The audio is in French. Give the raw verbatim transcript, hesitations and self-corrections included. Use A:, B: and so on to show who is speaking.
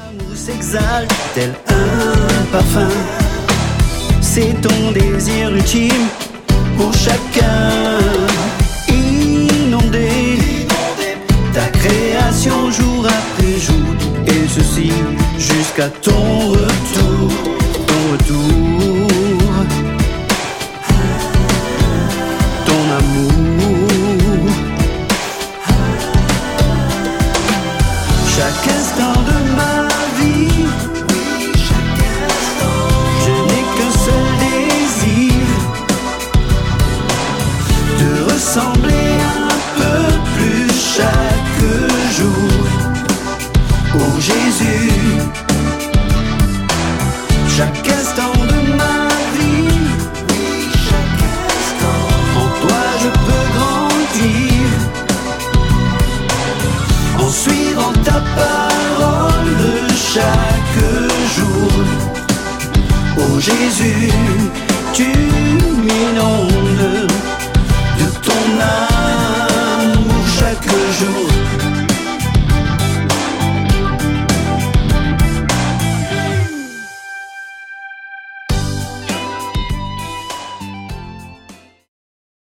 A: L'amour s'exalte tel un parfum. C'est ton désir ultime pour chacun. Inonder ta création jour après jour, et ceci jusqu'à ton retour, ton retour, ton amour. Chaque instant de ma vie, je n'ai qu'un seul désir, de ressembler un peu plus chaque jour au Jésus. Chaque instant de ma vie, en toi je peux grandir, en suivant ta parole chaque jour. Oh Jésus, tu m'inondes de ton amour chaque jour.